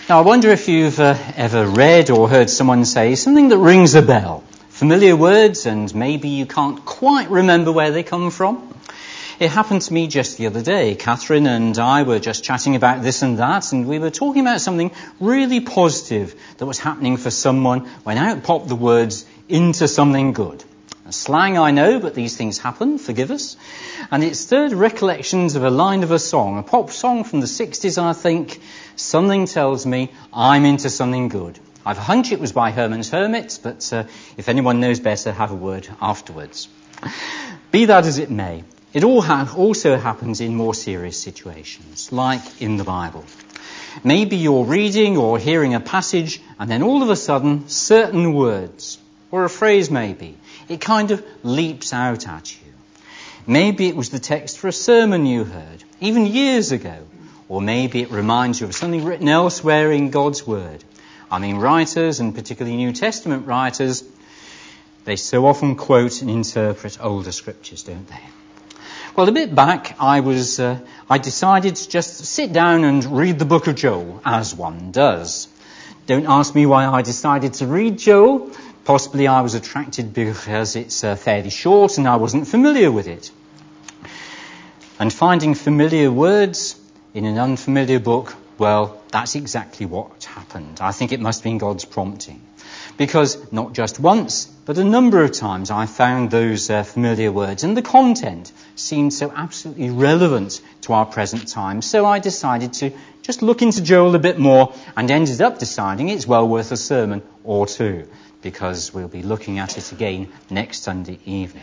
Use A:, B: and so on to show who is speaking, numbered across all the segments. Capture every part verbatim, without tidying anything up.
A: Now, I wonder if you've uh, ever read or heard someone say something that rings a bell. Familiar words, and maybe you can't quite remember where they come from. It happened to me just the other day. Catherine and I were just chatting about this and that, and we were talking about something really positive that was happening for someone when out popped the words, into something good. A slang, I know, but these things happen, forgive us. And it stirred recollections of a line of a song, a pop song from the sixties, I think. Something tells me I'm into something good. I've a hunch it was by Herman's Hermits, but uh, if anyone knows better, have a word afterwards. Be that as it may, it all ha- also happens in more serious situations, like in the Bible. Maybe you're reading or hearing a passage, and then all of a sudden, certain words, or a phrase maybe, it kind of leaps out at you. Maybe it was the text for a sermon you heard, even years ago. Or maybe it reminds you of something written elsewhere in God's Word. I mean, writers, and particularly New Testament writers, they so often quote and interpret older scriptures, don't they? Well, a bit back, I was, uh, I decided to just sit down and read the book of Joel, as one does. Don't ask me why I decided to read Joel. Possibly I was attracted because it's uh, fairly short and I wasn't familiar with it. And finding familiar words in an unfamiliar book, well, that's exactly what happened. I think it must have been God's prompting. Because not just once, but a number of times I found those uh, familiar words, and the content seemed so absolutely relevant to our present time. So I decided to just look into Joel a bit more, and ended up deciding it's well worth a sermon or two, because we'll be looking at it again next Sunday evening.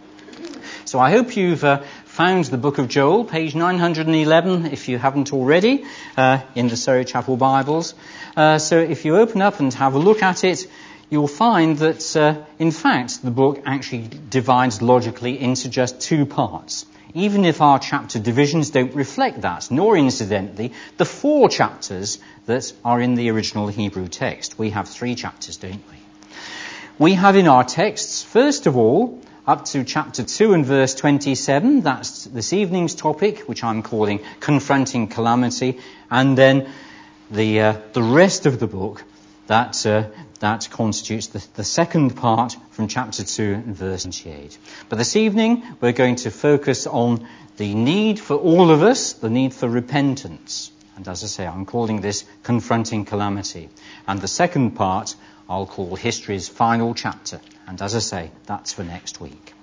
A: So I hope you've uh, found the book of Joel, page nine hundred eleven, if you haven't already, uh, in the Surrey Chapel Bibles. Uh, so if you open up and have a look at it, you'll find that, uh, in fact, the book actually divides logically into just two parts. Even if our chapter divisions don't reflect that, nor incidentally, the four chapters that are in the original Hebrew text. We have three chapters, don't we? We have in our texts, first of all, up to chapter two and verse twenty-seven. That's this evening's topic, which I'm calling Confronting Calamity. And then the uh, the rest of the book, that uh, that constitutes the, the second part from chapter two and verse twenty-eight. But this evening, we're going to focus on the need for all of us, the need for repentance. And as I say, I'm calling this Confronting Calamity. And the second part, I'll call History's Final Chapter. And as I say, that's for next week.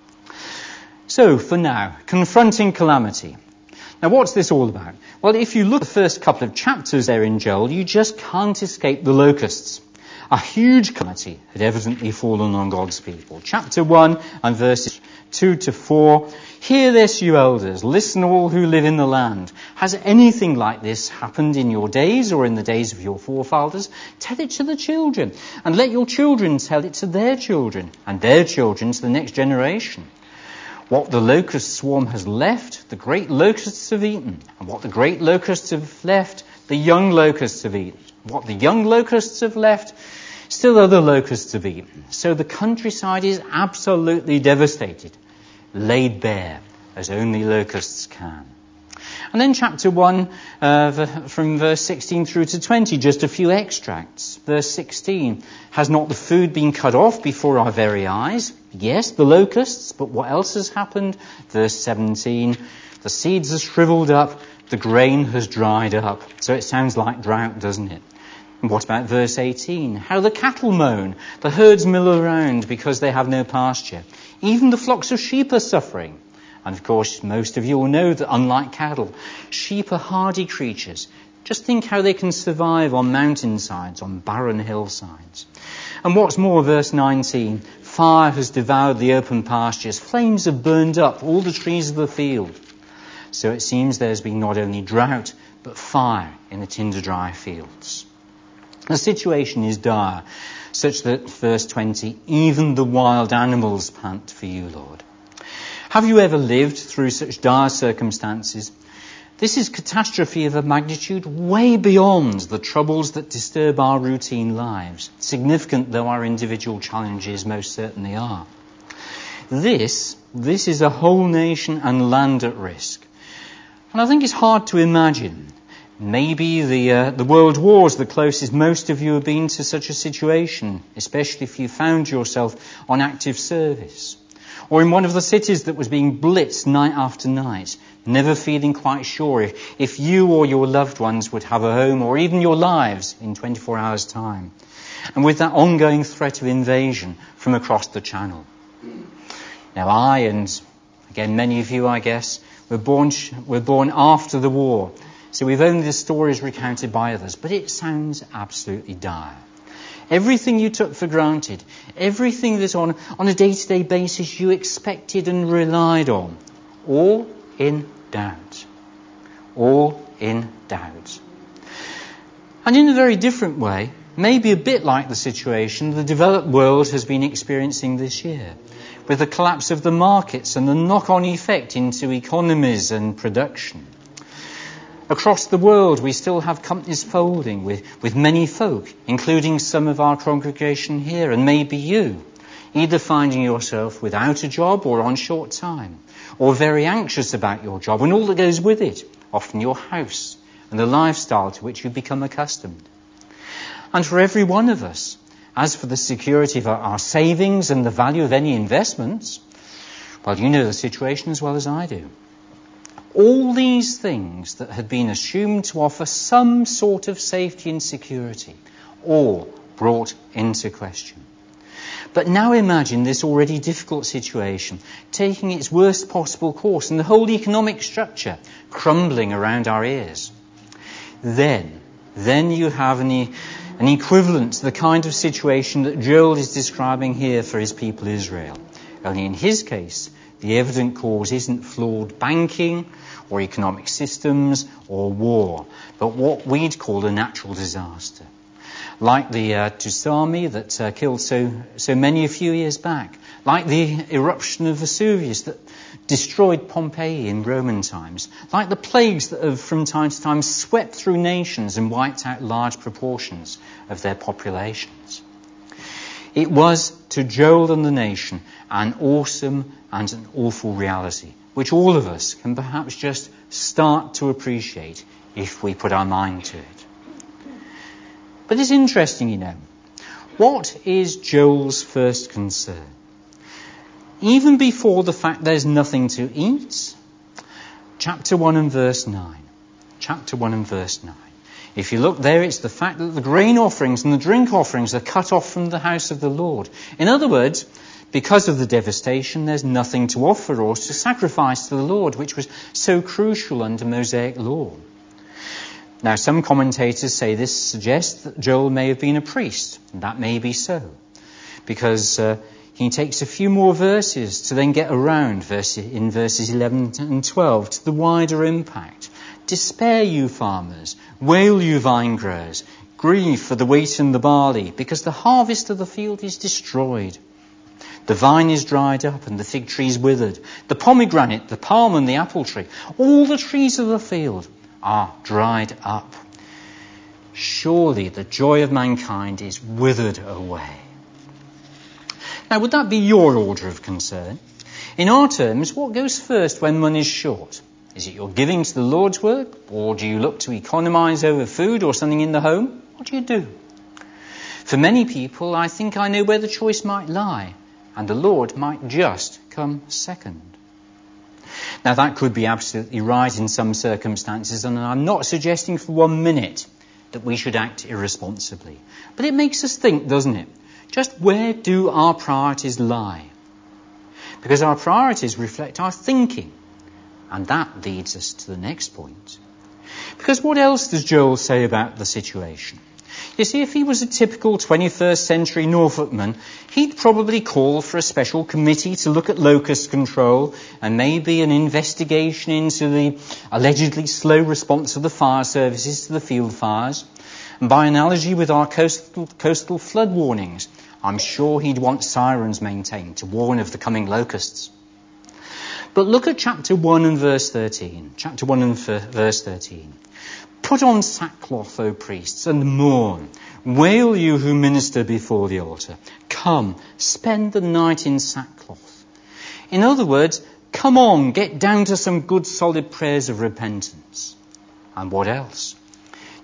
A: So, for now, Confronting Calamity. Now, what's this all about? Well, if you look at the first couple of chapters there in Joel, you just can't escape the locusts. A huge calamity had evidently fallen on God's people. Chapter one and verses two to four. Hear this, you elders. Listen, all who live in the land. Has anything like this happened in your days or in the days of your forefathers? Tell it to the children, and let your children tell it to their children, and their children to the next generation. What the locust swarm has left, the great locusts have eaten. And what the great locusts have left, the young locusts have eaten. What the young locusts have left, still other locusts have eaten. So the countryside is absolutely devastated, laid bare, as only locusts can. And then chapter one, uh, from verse sixteen through to twenty, just a few extracts. Verse sixteen, has not the food been cut off before our very eyes? Yes, the locusts, but what else has happened? Verse seventeen, the seeds are shriveled up, the grain has dried up. So it sounds like drought, doesn't it? And what about verse eighteen? How the cattle moan, the herds mill around because they have no pasture. Even the flocks of sheep are suffering. And of course, most of you will know that unlike cattle, sheep are hardy creatures. Just think how they can survive on mountainsides, on barren hillsides. And what's more, verse nineteen, fire has devoured the open pastures, flames have burned up all the trees of the field. So it seems there's been not only drought, but fire in the tinder dry fields. The situation is dire, such that, verse twenty, even the wild animals pant for you, Lord. Have you ever lived through such dire circumstances? This is catastrophe of a magnitude way beyond the troubles that disturb our routine lives, significant though our individual challenges most certainly are. This, this is a whole nation and land at risk. And I think it's hard to imagine Maybe the uh, the world war's the closest most of you have been to such a situation, especially if you found yourself on active service. Or in one of the cities that was being blitzed night after night, never feeling quite sure if, if you or your loved ones would have a home or even your lives in twenty-four hours' time. And with that ongoing threat of invasion from across the channel. Now I, and again many of you I guess, were born, were born after the war. So we've only the stories recounted by others, but it sounds absolutely dire. Everything you took for granted, everything that on, on a day-to-day basis you expected and relied on, all in doubt. All in doubt. And in a very different way, maybe a bit like the situation the developed world has been experiencing this year, with the collapse of the markets and the knock-on effect into economies and production. Across the world, we still have companies folding with, with many folk, including some of our congregation here, and maybe you, either finding yourself without a job or on short time, or very anxious about your job and all that goes with it, often your house and the lifestyle to which you've become accustomed. And for every one of us, as for the security of our savings and the value of any investments, well, you know the situation as well as I do. All these things that had been assumed to offer some sort of safety and security, all brought into question. But now imagine this already difficult situation taking its worst possible course and the whole economic structure crumbling around our ears. Then, then you have an, e- an equivalent to the kind of situation that Joel is describing here for his people Israel. Only in his case, the evident cause isn't flawed banking or economic systems or war, but what we'd call a natural disaster. Like the uh, tsunami that uh, killed so, so many a few years back. Like the eruption of Vesuvius that destroyed Pompeii in Roman times. Like the plagues that have from time to time swept through nations and wiped out large proportions of their populations. It was to Joel and the nation an awesome and an awful reality, which all of us can perhaps just start to appreciate if we put our mind to it. But it's interesting, you know. What is Joel's first concern? Even before the fact there's nothing to eat, chapter one and verse nine. Chapter one and verse nine. If you look there, it's the fact that the grain offerings and the drink offerings are cut off from the house of the Lord. In other words, because of the devastation, there's nothing to offer or to sacrifice to the Lord, which was so crucial under Mosaic law. Now, some commentators say this suggests that Joel may have been a priest, and that may be so, because uh, he takes a few more verses to then get around verse, in verses eleven and twelve to the wider impact. Despair, you farmers, wail, you vine growers, grieve for the wheat and the barley, because the harvest of the field is destroyed. The vine is dried up and the fig tree is withered. The pomegranate, the palm and the apple tree, all the trees of the field are dried up. Surely the joy of mankind is withered away. Now, would that be your order of concern? In our terms, what goes first when money's short? Is it your giving to the Lord's work, or do you look to economise over food or something in the home? What do you do? For many people, I think I know where the choice might lie, and the Lord might just come second. Now, that could be absolutely right in some circumstances, and I'm not suggesting for one minute that we should act irresponsibly. But it makes us think, doesn't it? Just where do our priorities lie? Because our priorities reflect our thinking. And that leads us to the next point. Because what else does Joel say about the situation? You see, if he was a typical twenty-first century Norfolkman, he'd probably call for a special committee to look at locust control and maybe an investigation into the allegedly slow response of the fire services to the field fires. And by analogy with our coastal, coastal flood warnings, I'm sure he'd want sirens maintained to warn of the coming locusts. But look at chapter one and verse thirteen. Chapter one and verse thirteen. Put on sackcloth, O priests, and mourn. Wail, you who minister before the altar. Come, spend the night in sackcloth. In other words, come on, get down to some good solid prayers of repentance. And what else?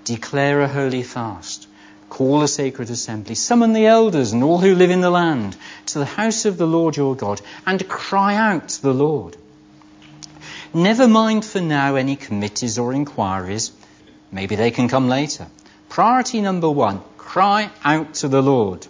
A: declare a holy fast, call a sacred assembly, summon the elders and all who live in the land to the house of the Lord your God, and cry out to the Lord. Never mind for now any committees or inquiries. Maybe they can come later. Priority number one, cry out to the Lord.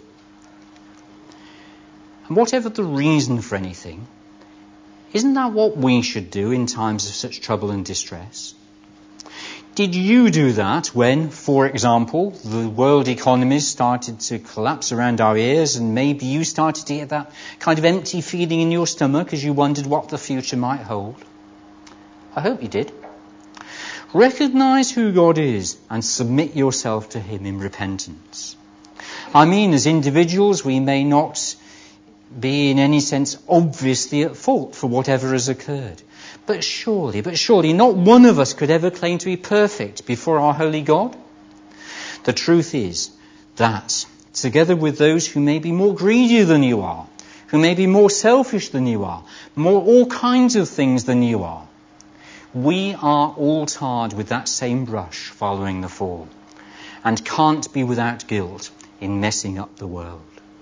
A: And whatever the reason for anything, isn't that what we should do in times of such trouble and distress? Did you do that when, for example, the world economies started to collapse around our ears and maybe you started to get that kind of empty feeling in your stomach as you wondered what the future might hold? I hope you did. Recognise who God is and submit yourself to him in repentance. I mean, as individuals, we may not be in any sense obviously at fault for whatever has occurred. But surely, but surely, not one of us could ever claim to be perfect before our holy God. The truth is that, together with those who may be more greedy than you are, who may be more selfish than you are, more all kinds of things than you are, we are all tarred with that same brush following the fall, and can't be without guilt in messing up the world.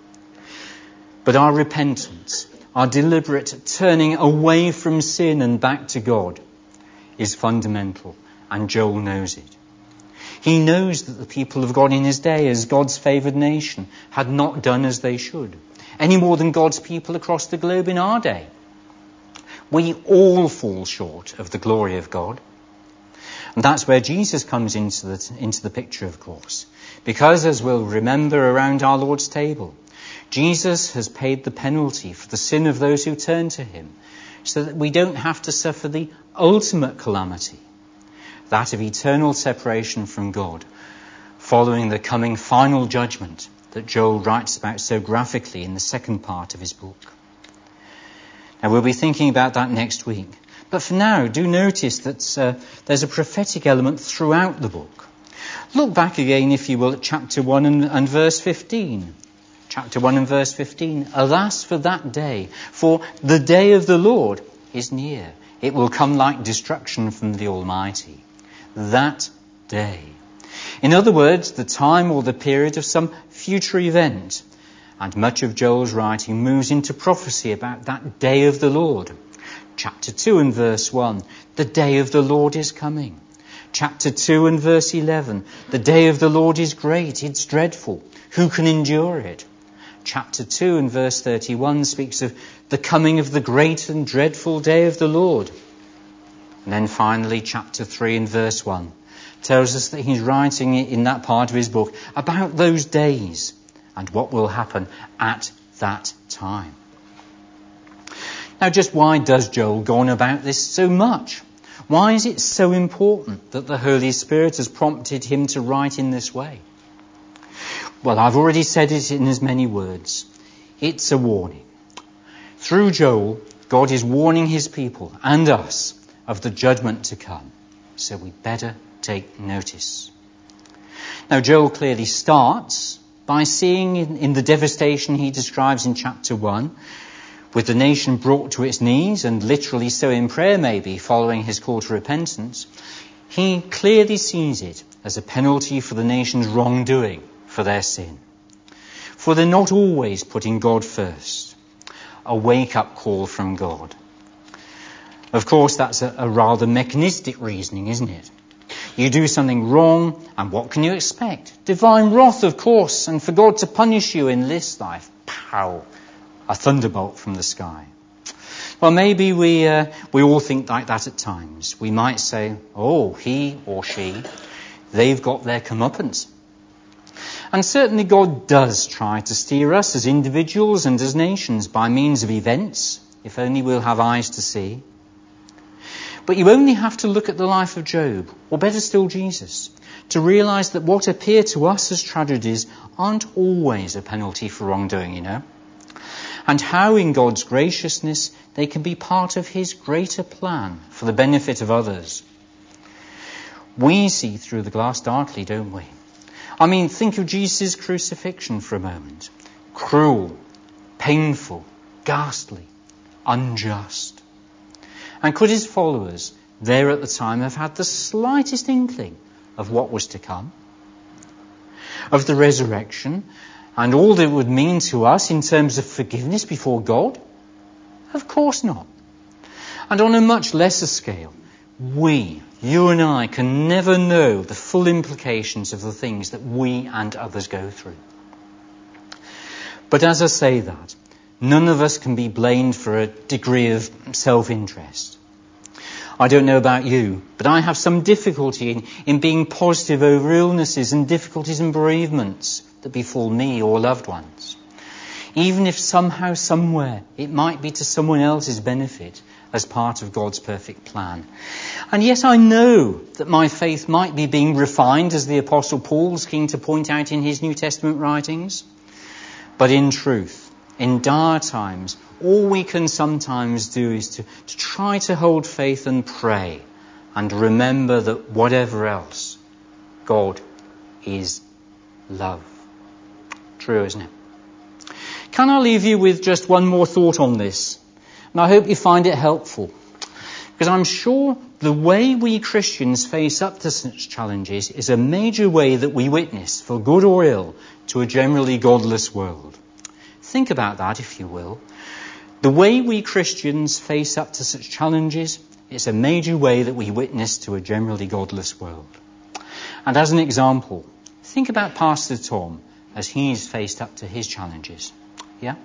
A: But our repentance, our deliberate turning away from sin and back to God, is fundamental, and Joel knows it. He knows that the people of God in his day, as God's favoured nation, had not done as they should, any more than God's people across the globe in our day. We all fall short of the glory of God. And that's where Jesus comes into the, into the picture, of course. Because, as we'll remember around our Lord's table, Jesus has paid the penalty for the sin of those who turn to him, so that we don't have to suffer the ultimate calamity, that of eternal separation from God, following the coming final judgment that Joel writes about so graphically in the second part of his book. Now, we'll be thinking about that next week. But for now, do notice that uh, there's a prophetic element throughout the book. Look back again, if you will, at chapter one and, and verse fifteen. Chapter one and verse fifteen. Alas for that day, for the day of the Lord is near. It will come like destruction from the Almighty. That day. In other words, the time or the period of some future event. And much of Joel's writing moves into prophecy about that day of the Lord. Chapter two and verse one. The day of the Lord is coming. Chapter two and verse eleven. The day of the Lord is great. It's dreadful. Who can endure it? Chapter two and verse thirty-one speaks of the coming of the great and dreadful day of the Lord. And then finally, chapter three and verse one tells us that he's writing in that part of his book about those days and what will happen at that time. Now, just why does Joel go on about this so much? Why is it so important that the Holy Spirit has prompted him to write in this way? Well, I've already said it in as many words. It's a warning. Through Joel, God is warning his people and us of the judgment to come. So we better take notice. Now, Joel clearly starts by seeing in, in the devastation he describes in chapter one, with the nation brought to its knees, and literally so in prayer maybe, following his call to repentance, he clearly sees it as a penalty for the nation's wrongdoing, for their sin. For they're not always putting God first. A wake-up call from God. Of course, that's a, a rather mechanistic reasoning, isn't it? You do something wrong, and what can you expect? Divine wrath, of course, and for God to punish you in this life. Pow! A thunderbolt from the sky. Well, maybe we uh, we all think like that at times. We might say, oh, he or she, they've got their comeuppance. And certainly God does try to steer us as individuals and as nations by means of events, if only we'll have eyes to see. But you only have to look at the life of Job, or better still Jesus, to realise that what appear to us as tragedies aren't always a penalty for wrongdoing, you know. And how in God's graciousness they can be part of his greater plan for the benefit of others. We see through the glass darkly, don't we? I mean, think of Jesus' crucifixion for a moment. Cruel, painful, ghastly, unjust. And could his followers there at the time have had the slightest inkling of what was to come, of the resurrection, and all that it would mean to us in terms of forgiveness before God? Of course not. And on a much lesser scale, we, you and I, can never know the full implications of the things that we and others go through. But as I say that, none of us can be blamed for a degree of self-interest. I don't know about you, but I have some difficulty in, in being positive over illnesses and difficulties and bereavements that befall me or loved ones. Even if somehow, somewhere, it might be to someone else's benefit as part of God's perfect plan. And yet I know that my faith might be being refined, as the Apostle Paul's keen to point out in his New Testament writings. But in truth, in dire times, all we can sometimes do is to, to try to hold faith and pray and remember that whatever else, God is love. True, isn't it? Can I leave you with just one more thought on this? And I hope you find it helpful. Because I'm sure the way we Christians face up to such challenges is a major way that we witness, for good or ill, to a generally godless world. Think about that, if you will. The way we Christians face up to such challenges is a major way that we witness to a generally godless world. And as an example, think about Pastor Tom as he's faced up to his challenges. Yeah?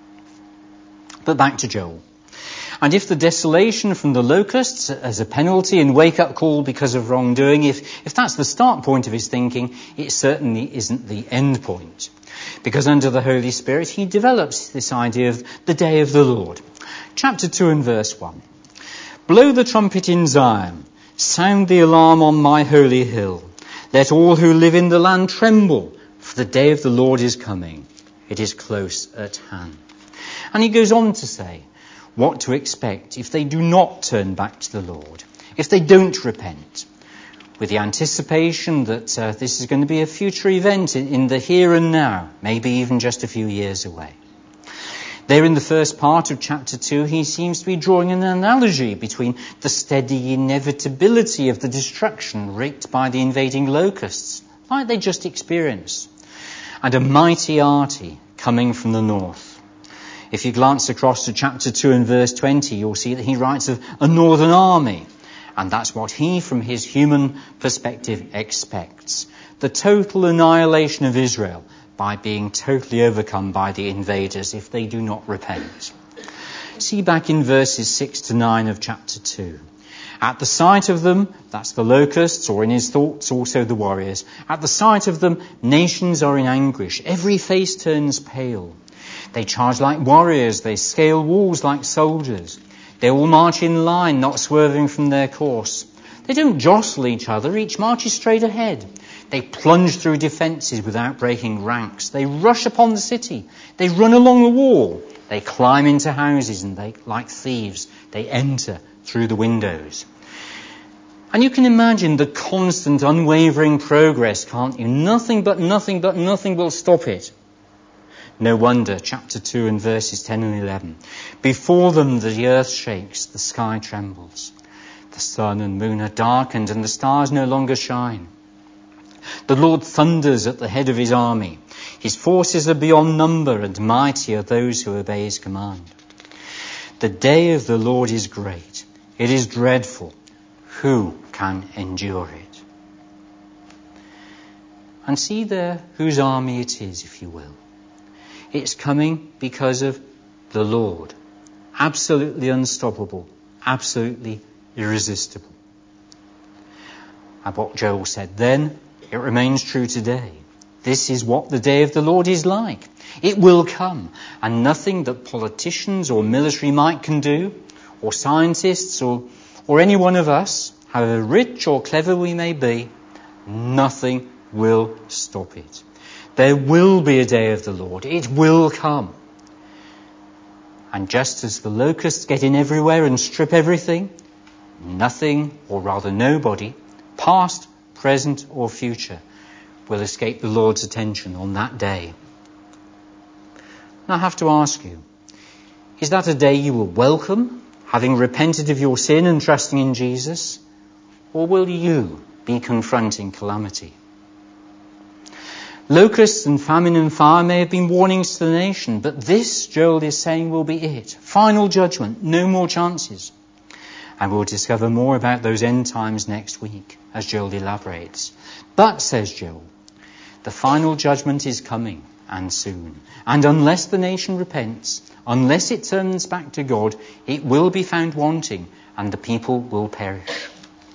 A: But back to Joel. And if the desolation from the locusts as a penalty and wake-up call because of wrongdoing, if, if that's the start point of his thinking, it certainly isn't the end point. Because under the Holy Spirit, he develops this idea of the day of the Lord. Chapter two and verse one. Blow the trumpet in Zion, sound the alarm on my holy hill. Let all who live in the land tremble, for the day of the Lord is coming. It is close at hand. And he goes on to say what to expect if they do not turn back to the Lord, if they don't repent, with the anticipation that uh, this is going to be a future event in, in the here and now, maybe even just a few years away. There in the first part of chapter two, he seems to be drawing an analogy between the steady inevitability of the destruction wreaked by the invading locusts, like they just experienced, and a mighty army coming from the north. If you glance across to chapter two and verse twenty, you'll see that he writes of a northern army. And that's what he, from his human perspective, expects. The total annihilation of Israel by being totally overcome by the invaders if they do not repent. See back in verses six to nine of chapter two. At the sight of them, that's the locusts, or in his thoughts also the warriors. At the sight of them, nations are in anguish. Every face turns pale. They charge like warriors. They scale walls like soldiers. They all march in line, not swerving from their course. They don't jostle each other. Each marches straight ahead. They plunge through defences without breaking ranks. They rush upon the city. They run along the wall. They climb into houses and they, like thieves, they enter through the windows. And you can imagine the constant, unwavering progress, can't you? Nothing but nothing but nothing will stop it. No wonder, chapter two and verses ten and eleven. Before them the earth shakes, the sky trembles. The sun and moon are darkened and the stars no longer shine. The Lord thunders at the head of his army. His forces are beyond number and mighty are those who obey his command. The day of the Lord is great. It is dreadful. Who can endure it? And see there whose army it is, if you will. It's coming because of the Lord. Absolutely unstoppable. Absolutely irresistible. And what Joel said then, it remains true today. This is what the day of the Lord is like. It will come, and nothing that politicians or military might can do, or scientists, or, or any one of us, however rich or clever we may be, nothing will stop it. There will be a day of the Lord. It will come. And just as the locusts get in everywhere and strip everything, nothing, or rather nobody, past, present or future, will escape the Lord's attention on that day. And I have to ask you, is that a day you will welcome, having repented of your sin and trusting in Jesus? Or will you be confronting calamity. Locusts and famine and fire may have been warnings to the nation, but this, Joel is saying, will be it. Final judgment, no more chances. And we'll discover more about those end times next week, as Joel elaborates. But, says Joel, the final judgment is coming, and soon. And unless the nation repents, unless it turns back to God, it will be found wanting, and the people will perish.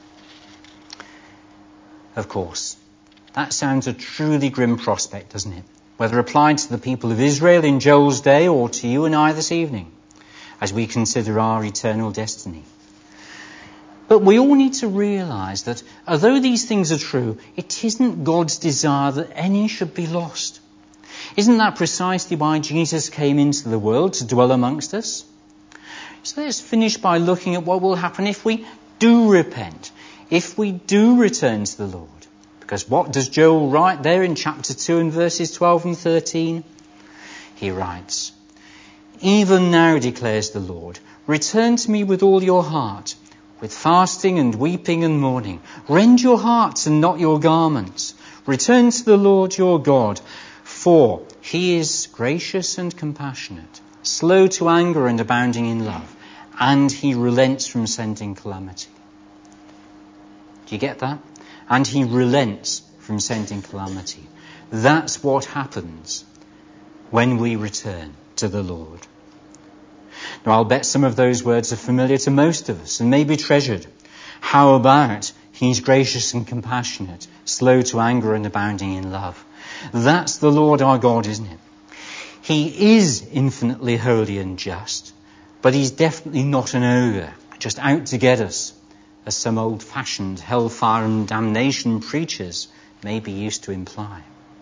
A: Of course, that sounds a truly grim prospect, doesn't it? Whether applied to the people of Israel in Joel's day or to you and I this evening, as we consider our eternal destiny. But we all need to realise that although these things are true, it isn't God's desire that any should be lost. Isn't that precisely why Jesus came into the world, to dwell amongst us? So let's finish by looking at what will happen if we do repent, if we do return to the Lord. Because what does Joel write there in chapter two and verses twelve and thirteen? He writes, "Even now, declares the Lord, return to me with all your heart, with fasting and weeping and mourning. Rend your hearts and not your garments. Return to the Lord your God, for he is gracious and compassionate, slow to anger and abounding in love, and he relents from sending calamity." Do you get that? And he relents from sending calamity. That's what happens when we return to the Lord. Now, I'll bet some of those words are familiar to most of us and may be treasured. How about he's gracious and compassionate, slow to anger and abounding in love? That's the Lord our God, isn't it? He is infinitely holy and just, but he's definitely not an ogre, just out to get us, as some old-fashioned hellfire and damnation preachers may be used to imply.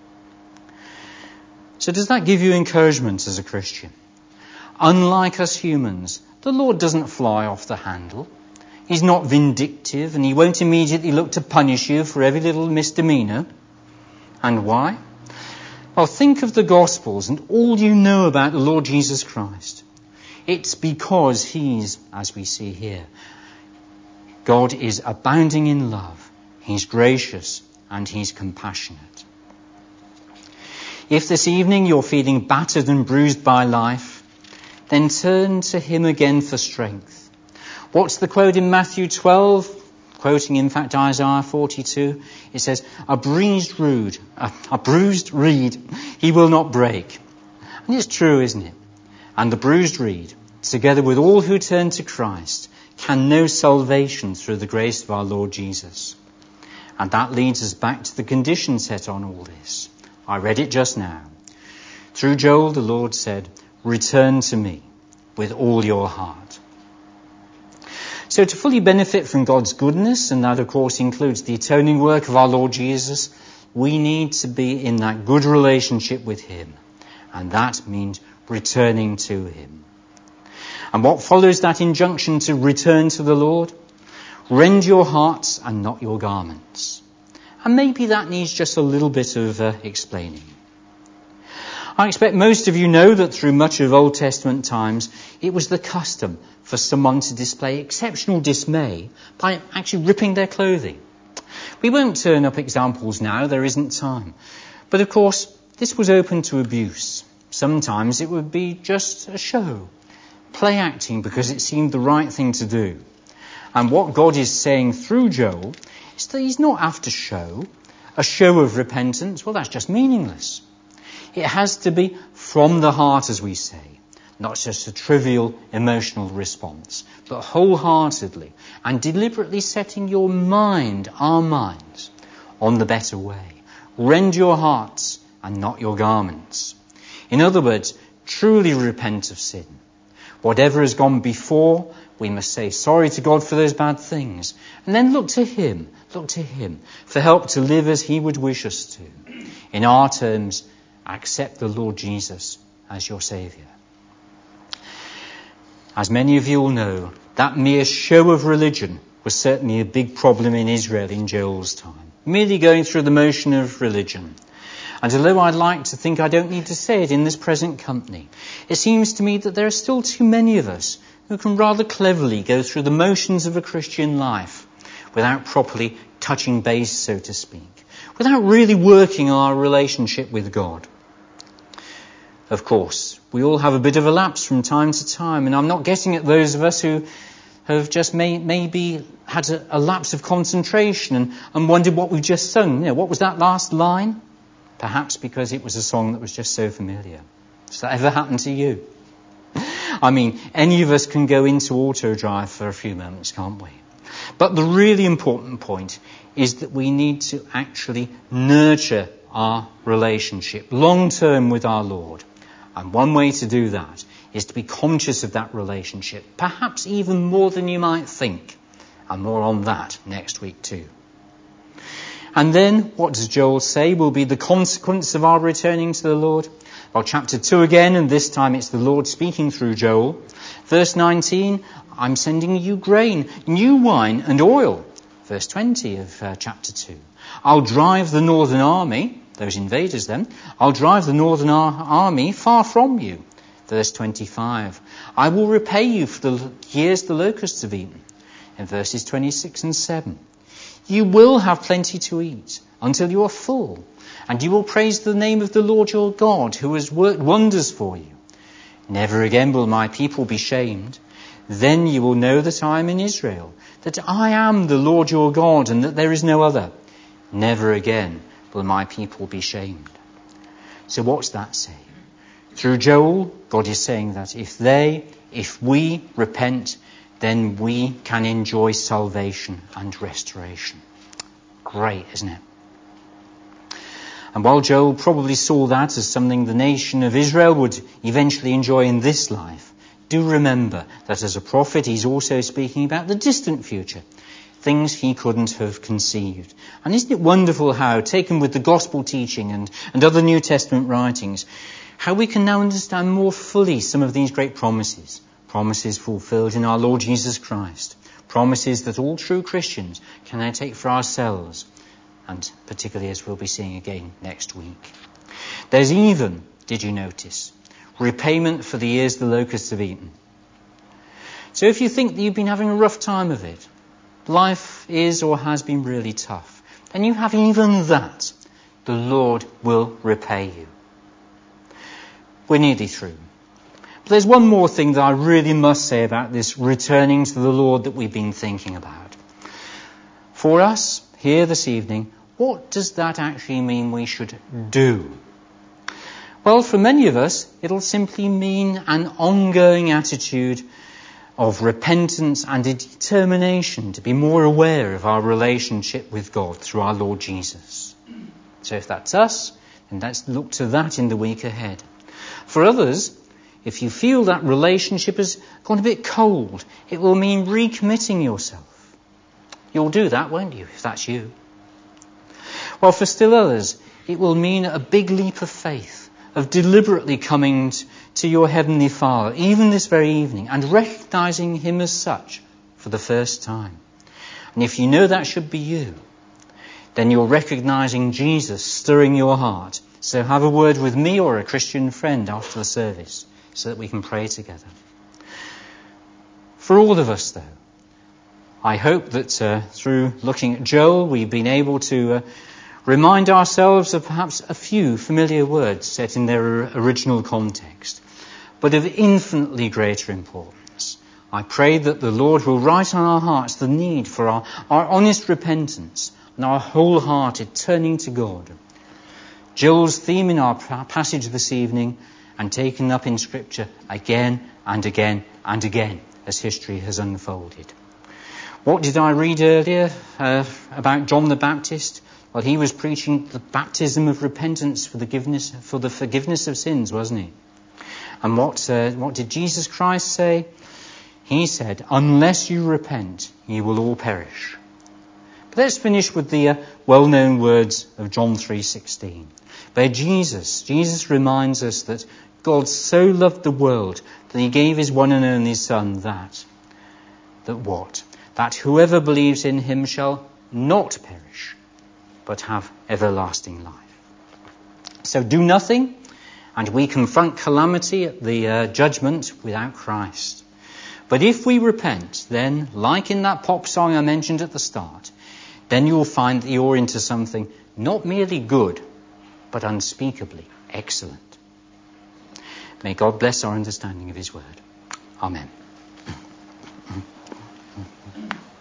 A: So does that give you encouragement as a Christian? Unlike us humans, the Lord doesn't fly off the handle. He's not vindictive, and he won't immediately look to punish you for every little misdemeanour. And why? Well, think of the Gospels and all you know about the Lord Jesus Christ. It's because he's, as we see here, God is abounding in love, he's gracious, and he's compassionate. If this evening you're feeling battered and bruised by life, then turn to him again for strength. What's the quote in Matthew twelve? Quoting, in fact, Isaiah forty-two. It says, a bruised reed, a, a bruised reed he will not break. And it's true, isn't it? And the bruised reed, together with all who turn to Christ, can know salvation through the grace of our Lord Jesus. And that leads us back to the condition set on all this. I read it just now. Through Joel, the Lord said, return to me with all your heart. So to fully benefit from God's goodness, and that of course includes the atoning work of our Lord Jesus, we need to be in that good relationship with him. And that means returning to him. And what follows that injunction to return to the Lord? Rend your hearts and not your garments. And maybe that needs just a little bit of uh, explaining. I expect most of you know that through much of Old Testament times, it was the custom for someone to display exceptional dismay by actually ripping their clothing. We won't turn up examples now, there isn't time. But of course, this was open to abuse. Sometimes it would be just a show. Play acting because it seemed the right thing to do. And what God is saying through Joel is that he's not after show. A show of repentance, well, that's just meaningless. It has to be from the heart, as we say, not just a trivial emotional response, but wholeheartedly and deliberately setting your mind, our minds, on the better way. Rend your hearts and not your garments. In other words, truly repent of sin. Whatever has gone before, we must say sorry to God for those bad things. And then look to him, look to him for help to live as he would wish us to. In our terms, accept the Lord Jesus as your Saviour. As many of you will know, that mere show of religion was certainly a big problem in Israel in Joel's time. Merely going through the motion of religion. And although I'd like to think I don't need to say it in this present company, it seems to me that there are still too many of us who can rather cleverly go through the motions of a Christian life without properly touching base, so to speak, without really working on our relationship with God. Of course, we all have a bit of a lapse from time to time, and I'm not getting at those of us who have just may, maybe had a, a lapse of concentration and, and wondered what we've just sung. You know, what was that last line? Perhaps because it was a song that was just so familiar. Does that ever happen to you? I mean, any of us can go into auto drive for a few moments, can't we? But the really important point is that we need to actually nurture our relationship long term with our Lord. And one way to do that is to be conscious of that relationship, perhaps even more than you might think. And more on that next week too. And then, what does Joel say will be the consequence of our returning to the Lord? Well, chapter two again, and this time it's the Lord speaking through Joel. Verse nineteen, I'm sending you grain, new wine and oil. Verse twenty of uh, chapter two. I'll drive the northern army, those invaders then, I'll drive the northern ar- army far from you. Verse twenty-five, I will repay you for the years the locusts have eaten. In verses twenty-six and seven, you will have plenty to eat until you are full, and you will praise the name of the Lord your God, who has worked wonders for you. Never again will my people be shamed. Then you will know that I am in Israel, that I am the Lord your God, and that there is no other. Never again will my people be shamed. So what's that saying? Through Joel, God is saying that if they, if we repent, then we can enjoy salvation and restoration. Great, isn't it? And while Joel probably saw that as something the nation of Israel would eventually enjoy in this life, do remember that as a prophet he's also speaking about the distant future, things he couldn't have conceived. And isn't it wonderful how, taken with the gospel teaching and, and other New Testament writings, how we can now understand more fully some of these great promises. Promises fulfilled in our Lord Jesus Christ. Promises that all true Christians can now take for ourselves. And particularly as we'll be seeing again next week. There's even, did you notice, repayment for the years the locusts have eaten. So if you think that you've been having a rough time of it, life is or has been really tough, then you have even that. The Lord will repay you. We're nearly through. But there's one more thing that I really must say about this returning to the Lord that we've been thinking about. For us, here this evening, what does that actually mean we should do? Well, for many of us, it'll simply mean an ongoing attitude of repentance and a determination to be more aware of our relationship with God through our Lord Jesus. So if that's us, then let's look to that in the week ahead. For others, if you feel that relationship has gone a bit cold, it will mean recommitting yourself. You'll do that, won't you, if that's you? Well, for still others, it will mean a big leap of faith, of deliberately coming to your Heavenly Father, even this very evening, and recognising Him as such for the first time. And if you know that should be you, then you're recognising Jesus stirring your heart. So have a word with me or a Christian friend after the service so that we can pray together. For all of us, though, I hope that uh, through looking at Joel, we've been able to uh, remind ourselves of perhaps a few familiar words set in their original context, but of infinitely greater importance. I pray that the Lord will write on our hearts the need for our, our honest repentance and our wholehearted turning to God. Joel's theme in our passage this evening and taken up in Scripture again and again and again as history has unfolded. What did I read earlier uh, about John the Baptist? Well, he was preaching the baptism of repentance for the forgiveness, for the forgiveness of sins, wasn't he? And what, uh, what did Jesus Christ say? He said, unless you repent, you will all perish. But let's finish with the uh, well-known words of John three sixteen, where Jesus, Jesus reminds us that God so loved the world that he gave his one and only Son, that, that what? That whoever believes in him shall not perish, but have everlasting life. So do nothing, and we confront calamity at the uh, judgment without Christ. But if we repent, then, like in that pop song I mentioned at the start, then you'll find that you're into something not merely good, but unspeakably excellent. May God bless our understanding of his word. Amen.